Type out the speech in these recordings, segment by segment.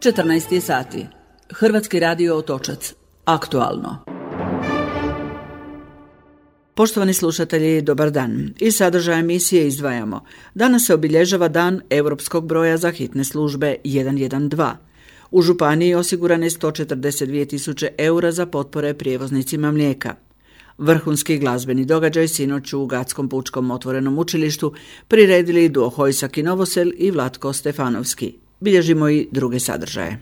14 sati. Hrvatski radio Otočac. Aktualno. Poštovani slušatelji, dobar dan. Iz sadržaja emisije izdvajamo. Danas se obilježava dan europskog broja za hitne službe 112. U županiji osigurane 142.000 eura za potpore prijevoznicima mlijeka. Vrhunski glazbeni događaj sinoć u Gatskom pučkom otvorenom učilištu priredili duo Hojsak i Novosel i Vlatko Stefanovski. Bilježimo i druge sadržaje.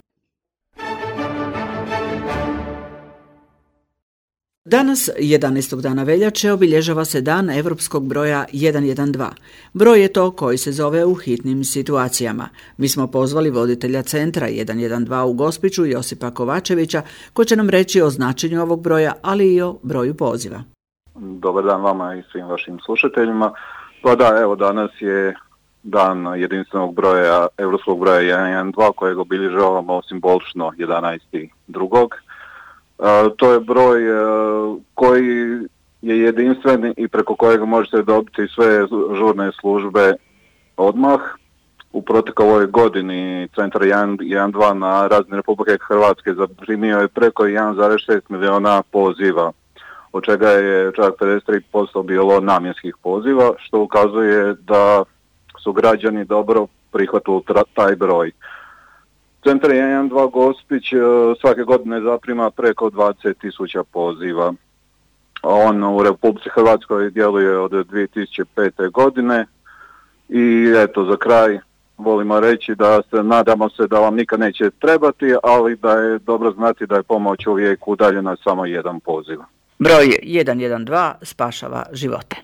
Danas, 11. dana veljače, obilježava se dan europskog broja 112. Broj je to koji se zove u hitnim situacijama. Mi smo pozvali voditelja centra 112 u Gospiću, Josipa Kovačevića, koji će nam reći o značenju ovog broja, ali i o broju poziva. Dobar dan vama i svim vašim slušateljima. Pa da, evo danas je dan jedinstvenog broja, europskog broja 112 kojeg obilježavamo simbolično 11.2. To je broj koji je jedinstven i preko kojeg možete dobiti sve žurne službe odmah. U protekloj godini Centar 112 na razini Republike Hrvatske zaprimio je preko 1,6 milijuna poziva, od čega je čak 53% bilo namjenskih poziva, što ukazuje da su građani dobro prihvatili taj broj. Centar 112 Gospić svake godine zaprima preko 20.000 poziva. On u Republici Hrvatskoj djeluje od 2005. godine i eto za kraj volimo reći da se nadamo se da vam nikad neće trebati, ali da je dobro znati da je pomoć uvijek udaljena samo jedan poziv. Broj 112 spašava živote.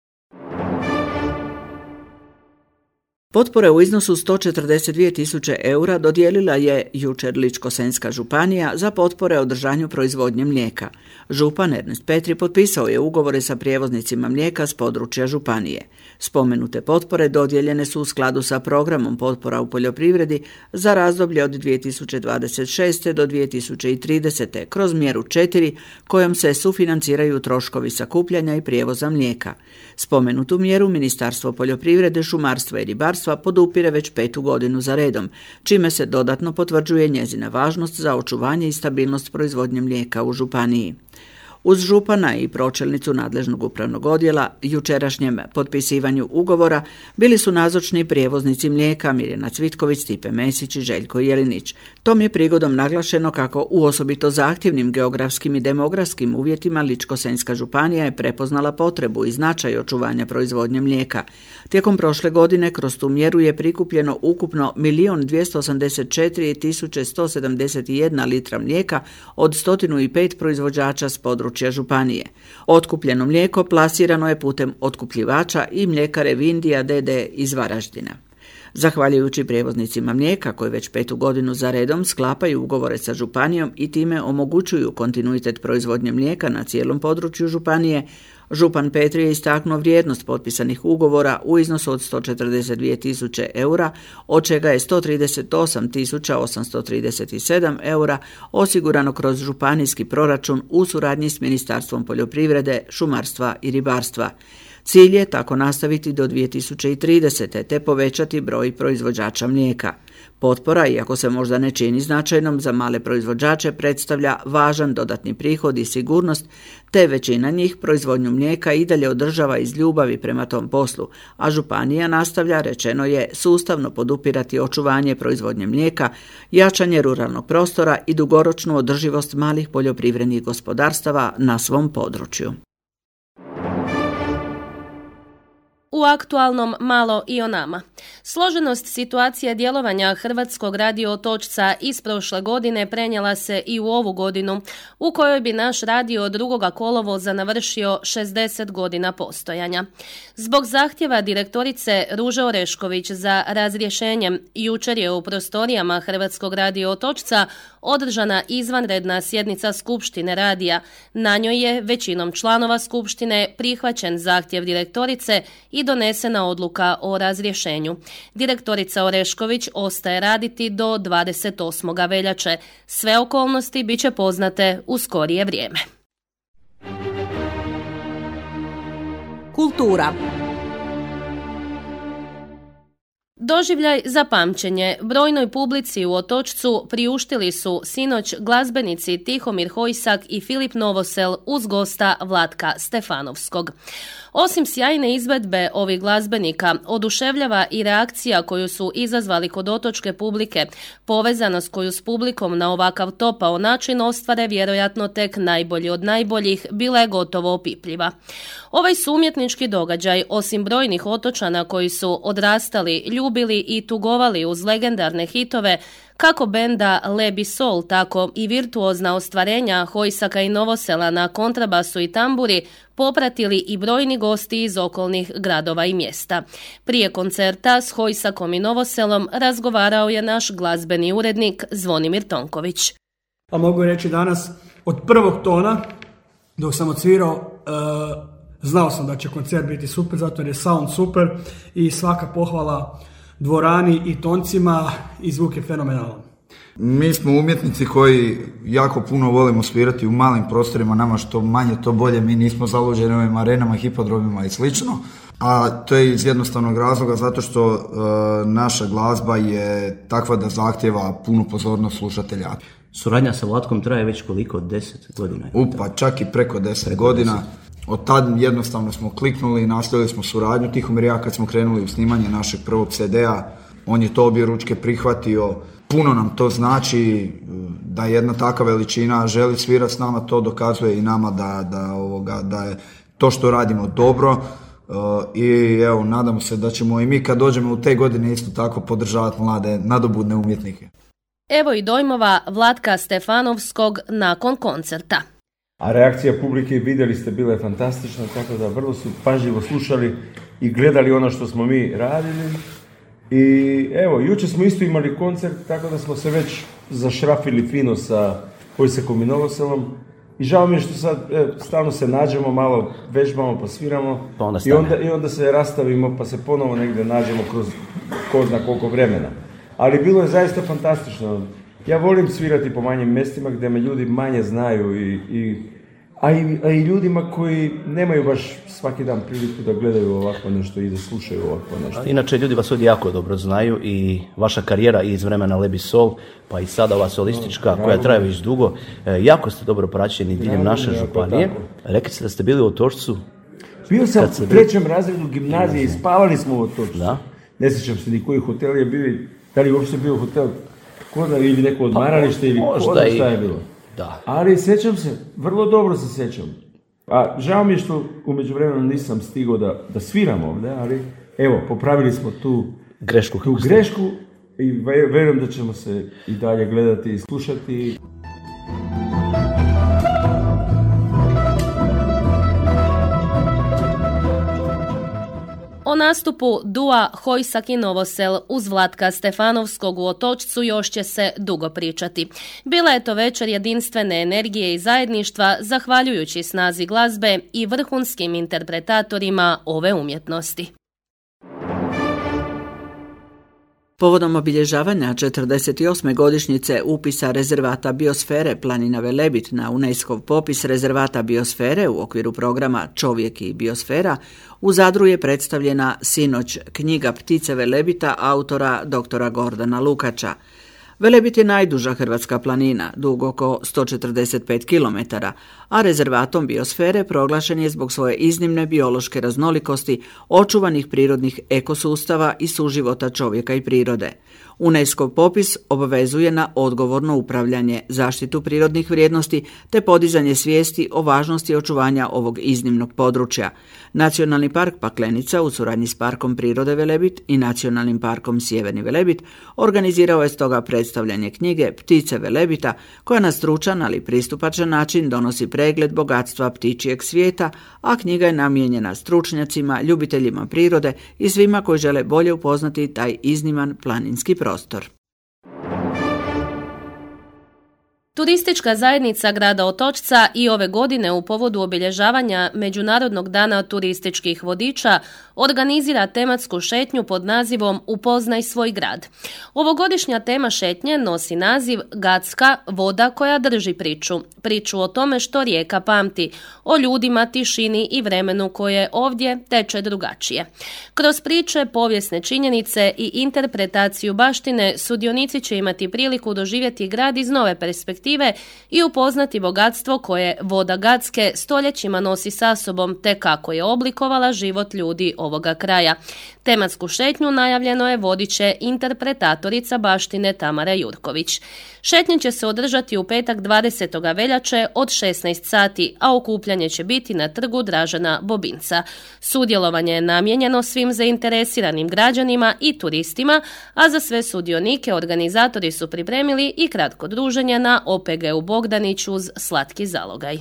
Potpore u iznosu 142.000 eura dodijelila je jučer Ličko-senjska županija za potpore održanju proizvodnje mlijeka. Župan Ernest Petri potpisao je ugovore sa prijevoznicima mlijeka s područja županije. Spomenute potpore dodijeljene su u skladu sa programom potpora u poljoprivredi za razdoblje od 2026. do 2030. kroz mjeru 4 kojom se sufinanciraju troškovi sakupljanja i prijevoza mlijeka. Spomenutu mjeru Ministarstvo poljoprivrede, šumarstva i ribarstva podupire već 5. godinu za redom, čime se dodatno potvrđuje njezina važnost za očuvanje i stabilnost proizvodnje mlijeka u županiji. Uz župana i pročelnicu nadležnog upravnog odjela jučerašnjem potpisivanju ugovora bili su nazočni prijevoznici mlijeka Mirjana Cvitković, Stipe Mesić i Željko Jelinić. Tom je prigodom naglašeno kako u osobito zahtjevnim geografskim i demografskim uvjetima Ličko-senjska županija je prepoznala potrebu i značaj očuvanja proizvodnje mlijeka. Tijekom prošle godine kroz tu mjeru je prikupljeno ukupno 1.284.171 litra mlijeka od 105 proizvođača s područja županije. Otkupljeno mlijeko plasirano je putem otkupljivača i mljekare Vindija d.d. iz Varaždina. Zahvaljujući prijevoznicima mlijeka koji već 5. godinu za redom sklapaju ugovore sa županijom i time omogućuju kontinuitet proizvodnje mlijeka na cijelom području županije, župan Petri je istaknuo vrijednost potpisanih ugovora u iznosu od 142.000 eura, od čega je 138.837 eura osigurano kroz županijski proračun u suradnji s Ministarstvom poljoprivrede, šumarstva i ribarstva. Cilj je tako nastaviti do 2030. te povećati broj proizvođača mlijeka. Potpora, iako se možda ne čini značajnom za male proizvođače, predstavlja važan dodatni prihod i sigurnost, te većina njih proizvodnju mlijeka i dalje održava iz ljubavi prema tom poslu, a županija nastavlja, rečeno je, sustavno podupirati očuvanje proizvodnje mlijeka, jačanje ruralnog prostora i dugoročnu održivost malih poljoprivrednih gospodarstava na svom području. U aktualnom malo i o nama. Složenost situacije djelovanja Hrvatskog radio Otočca iz prošle godine prenijela se i u ovu godinu, u kojoj bi naš radio 2. kolovoza navršio 60 godina postojanja. Zbog zahtjeva direktorice Ruže Orešković za razrješenjem, jučer je u prostorijama Hrvatskog radio Otočca održana izvanredna sjednica Skupštine radija. Na njoj je većinom članova Skupštine prihvaćen zahtjev direktorice i donesena odluka o razrješenju. Direktorica Orešković ostaje raditi do 28. veljače. Sve okolnosti bit će poznate u skorije vrijeme. Kultura. Doživljaj za pamćenje brojnoj publici u Otočcu priuštili su sinoć glazbenici Tihomir Hojsak i Filip Novosel uz gosta Vlatka Stefanovskog. Osim sjajne izvedbe ovih glazbenika, oduševljava i reakcija koju su izazvali kod otočke publike. Povezanost koju s publikom na ovakav topao način ostvare vjerojatno tek najbolji od najboljih bila je gotovo opipljiva. Ovaj su umjetnički događaj, osim brojnih otočana koji su odrastali, ljubili i tugovali uz legendarne hitove, kako benda Lebi Sol, tako i virtuozna ostvarenja Hojsaka i Novosela na kontrabasu i tamburi, popratili i brojni gosti iz okolnih gradova i mjesta. Prije koncerta s Hojsakom i Novoselom razgovarao je naš glazbeni urednik Zvonimir Tonković. A mogu reći danas, od prvog tona, dok sam odsvirao, znao sam da će koncert biti super, zato jer je sound super i svaka pohvala dvorani i toncima i zvuk je fenomenalan. Mi smo umjetnici koji jako puno volimo svirati u malim prostorima, nama što manje to bolje, mi nismo zaluđeni ovim arenama, hipodromima i slično, a to je iz jednostavnog razloga zato što naša glazba je takva da zahtjeva punu pozornost slušatelja. Suradnja sa Vlatkom traje već koliko? 10 godina? Pa čak i preko 10 godina. Od tad jednostavno smo kliknuli i nastavili smo suradnju. Tihomir i ja kad smo krenuli u snimanje našeg prvog CD-a, on je to objeručke prihvatio. Puno nam to znači da jedna takva veličina želi svirati s nama, to dokazuje i nama da je to što radimo dobro. I evo, nadamo se da ćemo i mi kad dođemo u te godine isto tako podržavati mlade, nadobudne umjetnike. Evo i dojmova Vlatka Stefanovskog nakon koncerta. A reakcija publike, vidjeli ste, bila je fantastična, tako da vrlo su pažljivo slušali i gledali ono što smo mi radili. I evo, jučer smo isto imali koncert, tako da smo se već zašrafili fino sa Hojsakom i Novoselom. I žao mi je što sad stalno se nađemo, malo vežbamo pa sviramo i onda se rastavimo pa se ponovo negdje nađemo kroz ko zna koliko vremena. Ali bilo je zaista fantastično. Ja volim svirati po manjim mjestima gdje me ljudi manje znaju, a i ljudima koji nemaju baš svaki dan priliku da gledaju ovako nešto i da slušaju ovako nešto. Inače, ljudi vas ovdje jako dobro znaju i vaša karijera iz vremena Lebi Sol, pa i sada ova solistička koja traje već dugo, jako ste dobro praćeni diljem naše županije. Rekli ste da ste bili u Otočcu. Bio sam u 3. razredu gimnazije i spavali smo u Otočcu. Da? Ne sjećam se ni koji hotel je bio, da li je uopšte bio hotel Koda ili neko odmaralište ili Koda, šta je bilo. Da. Ali sjećam se, vrlo dobro se sjećam. A žao mi je što u međuvremenu nisam stigao da sviram ovdje, ali evo, popravili smo tu grešku i vjerujem da ćemo se i dalje gledati i slušati. O nastupu dua Hojsak i Novosel uz Vlatka Stefanovskog u Otočcu još će se dugo pričati. Bila je to večer jedinstvene energije i zajedništva, zahvaljujući snazi glazbe i vrhunskim interpretatorima ove umjetnosti. Povodom obilježavanja 48. godišnjice upisa rezervata biosfere planina Velebit na UNESCO-ov popis rezervata biosfere u okviru programa Čovjek i biosfera, u Zadru je predstavljena sinoć knjiga Ptice Velebita autora dr. Gordana Lukača. Velebit je najduža hrvatska planina, dug oko 145 km, a rezervatom biosfere proglašen je zbog svoje iznimne biološke raznolikosti, očuvanih prirodnih ekosustava i suživota čovjeka i prirode. UNESCO popis obvezuje na odgovorno upravljanje, zaštitu prirodnih vrijednosti te podizanje svijesti o važnosti očuvanja ovog iznimnog područja. Nacionalni park Paklenica u suradnji s Parkom prirode Velebit i Nacionalnim parkom Sjeverni Velebit organizirao je stoga predstavljanje knjige Ptice Velebita, koja na stručan ali pristupačan način donosi pregled bogatstva ptičjeg svijeta, a knjiga je namijenjena stručnjacima, ljubiteljima prirode i svima koji žele bolje upoznati taj izniman planinski prostor. Turistička zajednica grada Otočca i ove godine u povodu obilježavanja Međunarodnog dana turističkih vodiča organizira tematsku šetnju pod nazivom Upoznaj svoj grad. Ovogodišnja tema šetnje nosi naziv Gacka, voda koja drži priču. Priču o tome što rijeka pamti, o ljudima, tišini i vremenu koje ovdje teče drugačije. Kroz priče, povijesne činjenice i interpretaciju baštine, sudionici će imati priliku doživjeti grad iz nove perspektive i upoznati bogatstvo koje voda Gacke stoljećima nosi sa sobom te kako je oblikovala život ljudi ovoga kraja. Tematsku šetnju najavljeno je vodit će interpretatorica baštine Tamara Jurković. Šetnje će se održati u petak 20. veljače od 16 sati, a okupljanje će biti na trgu Dražena Bobinca. Sudjelovanje je namijenjeno svim zainteresiranim građanima i turistima, a za sve sudionike organizatori su pripremili i kratko druženje na OPG-u Bogdanić uz slatki zalogaj.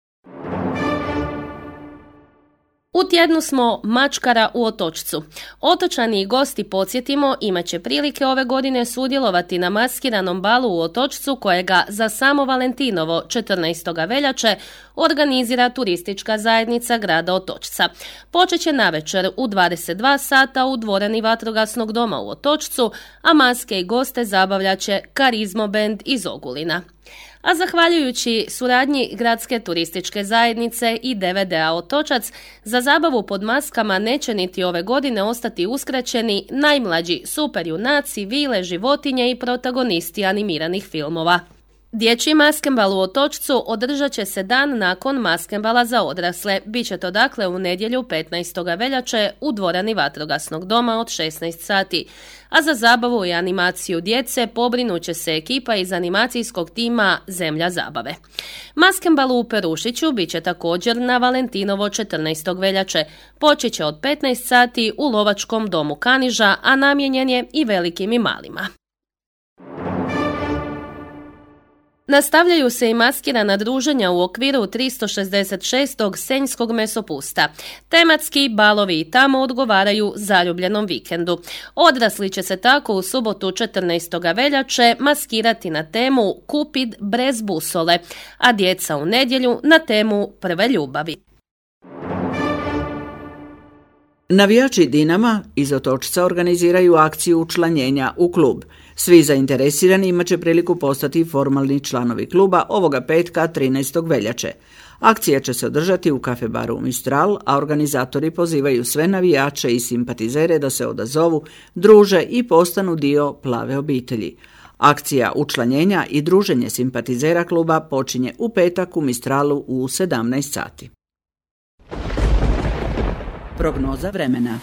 U tjednu smo mačkara u Otočcu. Otočani i gosti, podsjetimo, imat će prilike ove godine sudjelovati na maskiranom balu u Otočcu kojega za samo Valentinovo 14. veljače organizira turistička zajednica grada Otočca. Počet će navečer u 22 sata u dvorani Vatrogasnog doma u Otočcu, a maske i goste zabavljat će Karizmo bend iz Ogulina. A zahvaljujući suradnji Gradske turističke zajednice i DVD-a Otočac, za zabavu pod maskama neće niti ove godine ostati uskraćeni najmlađi superjunaci, vile, životinje i protagonisti animiranih filmova. Dječji maskenbal u Otočcu održat će se dan nakon maskenbala za odrasle. Biće to dakle u nedjelju 15. veljače u dvorani Vatrogasnog doma od 16 sati. A za zabavu i animaciju djece pobrinut će se ekipa iz animacijskog tima Zemlja zabave. Maskenbal u Perušiću bit će također na Valentinovo 14. veljače. Počet će od 15 sati u Lovačkom domu Kaniža, a namijenjen je i velikim i malima. Nastavljaju se i maskirana druženja u okviru 366. Senjskog mesopusta. Tematski balovi i tamo odgovaraju zaljubljenom vikendu. Odrasli će se tako u subotu 14. veljače maskirati na temu Kupid brez busole, a djeca u nedjelju na temu prve ljubavi. Navijači Dinama iz Otočca organiziraju akciju učlanjenja u klub. Svi zainteresirani imat će priliku postati formalni članovi kluba ovoga petka 13. veljače. Akcija će se održati u kafe baru Mistral, a organizatori pozivaju sve navijače i simpatizere da se odazovu, druže i postanu dio plave obitelji. Akcija učlanjenja i druženje simpatizera kluba počinje u petak u Mistralu u 17 sati. Prognoza vremena.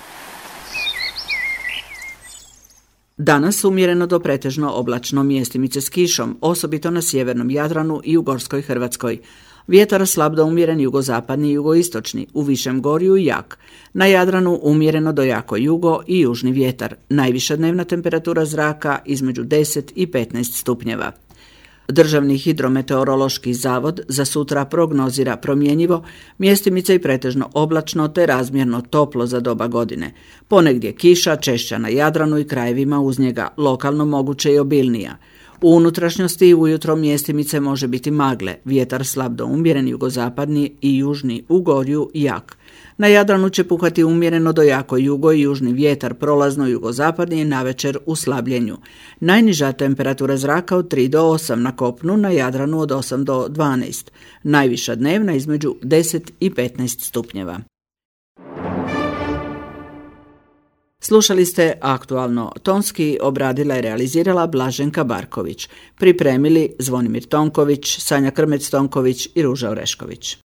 Danas umjereno do pretežno oblačno, mjestimice s kišom, osobito na sjevernom Jadranu i u Gorskoj Hrvatskoj. Vjetar slab do umjeren jugozapadni i jugoistočni, u višem gorju i jak. Na Jadranu umjereno do jako jugo i južni vjetar. Najviša dnevna temperatura zraka između 10 i 15 stupnjeva. Državni hidrometeorološki zavod za sutra prognozira promjenjivo, mjestimice i pretežno oblačno te razmjerno toplo za doba godine. Ponegdje kiša, češća na Jadranu i krajevima uz njega, lokalno moguće i obilnija. U unutrašnjosti ujutro mjestimice može biti magle, vjetar slab do umjeren jugozapadni i južni u gorju jak. Na Jadranu će puhati umjereno do jako jugo i južni vjetar, prolazno jugozapadni i navečer u slabljenju. Najniža temperatura zraka od 3 do 8 na kopnu, na Jadranu od 8 do 12. Najviša dnevna između 10 i 15 stupnjeva. Slušali ste Aktualno tonski, obradila i realizirala Blaženka Barković. Pripremili Zvonimir Tonković, Sanja Krmec-Tonković i Ruža Orešković.